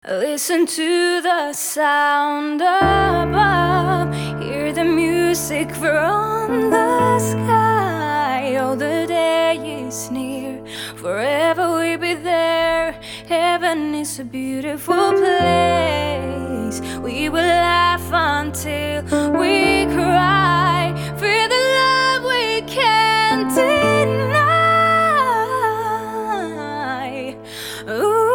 Listen to the sound above, hear the music from the sky. Oh, the day is near, forever we'll be there. Heaven is a beautiful place. We will laugh until we cry, feel the love we can't deny. Ooh.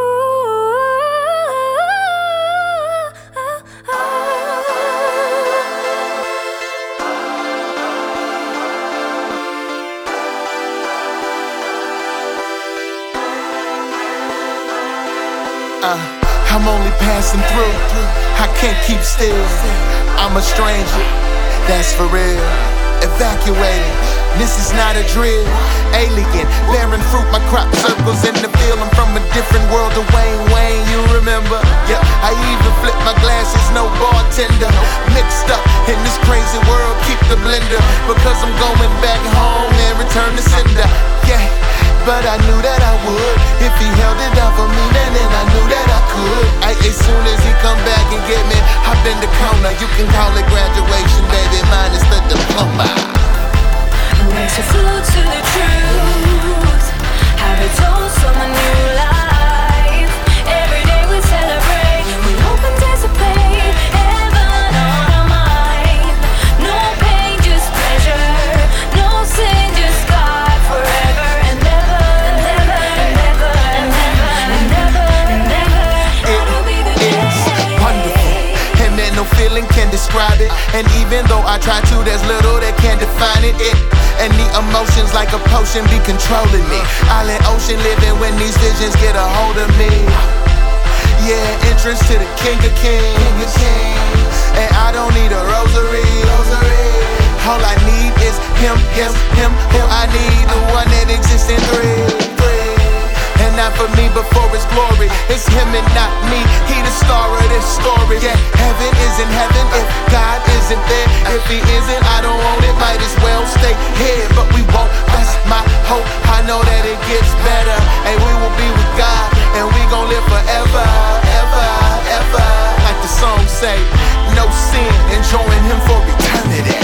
I'm only passing through, I can't keep still. I'm a stranger, that's for real. Evacuated, this is not a drill. Alien, bearing fruit, my crop circles in the field. I'm from a different world to Wayne, you remember? Yeah, I even flip my glasses, no bartender. Mixed up in this crazy world, keep the blender. Because I'm going back home and return to sender. Yeah, but I knew that I would. If he held it out for me, then I knew that I could. As soon as he come back and get me, hop in the corner. You can call it graduation, baby, mine is the diploma. Raise your foot to the truth, have it toast on a new life. Every day we celebrate, we hope and anticipate. Heaven on our mind, no pain, just pleasure. No sin, just God forever and ever and ever and ever and ever and ever and ever. That'll be the day. It's wonderful, and man, no feeling can describe it. And even though I try to, there's little that can define it. And the emotions like a potion be controlling me. Island ocean living when these visions get a hold of me. Yeah, entrance to the King of Kings. And I don't need a rosary. All I need is him. I need the one that exists in three. And not for me before his glory. It's him and not me, he the star of this story. Yeah, heaven isn't heaven if God isn't there. If he isn't, I don't want it, might as well stay here. But we won't, that's my hope, I know that it gets better. And we will be with God, and we gon' live forever, ever, ever. Like the song say, no sin, enjoying him for eternity.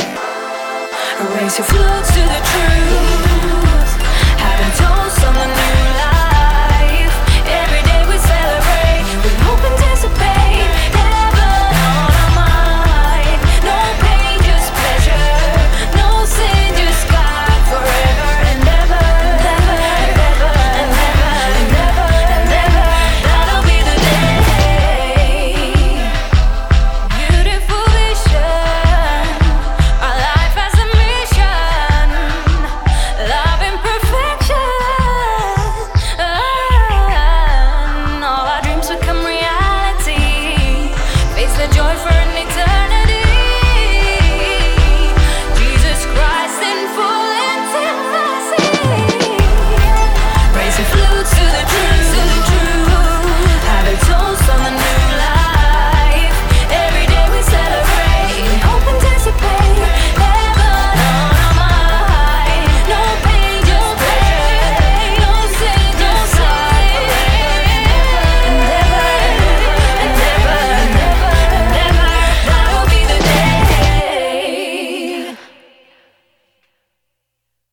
Raise your flutes to the truth, having toast on the new life. Every day we celebrate, we hope and anticipate. Heaven on our mind, no pain, just pleasure. No sin, just God forever and ever and ever and ever and ever and ever and ever. That'll be the day. Beautiful vision, our life has a mission. Love and perfection. All our dreams become reality. Face the joy for an eternity. Jesus Christ in full intimacy. Raise your flutes to the truth.